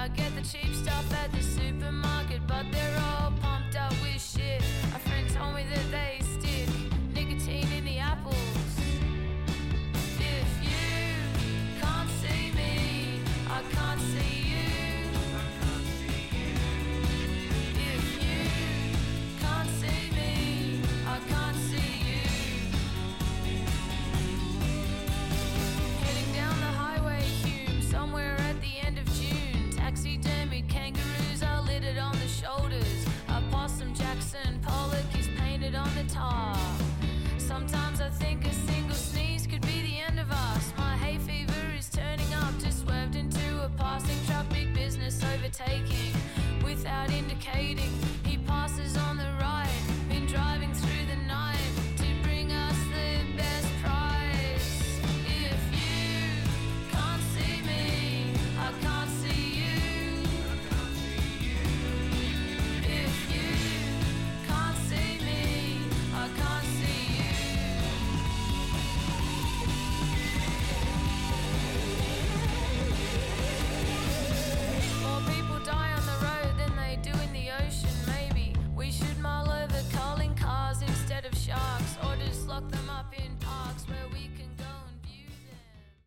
I get the cheap stuff at the supermarket, but they're all pumped up with shit. A friend told me that they stick nicotine in the apples. If you can't see me, I can't see you. If you can't see me, I can't see you. Heading down the highway, Hume, somewhere at the end of June. Taxidermied kangaroos are littered on the shoulders. A possum Jackson Pollock is painted on the top. Sometimes I think a single sneeze could be the end of us. My hay fever is turning up, just swerved into a passing truck. Big business overtaking without indicating.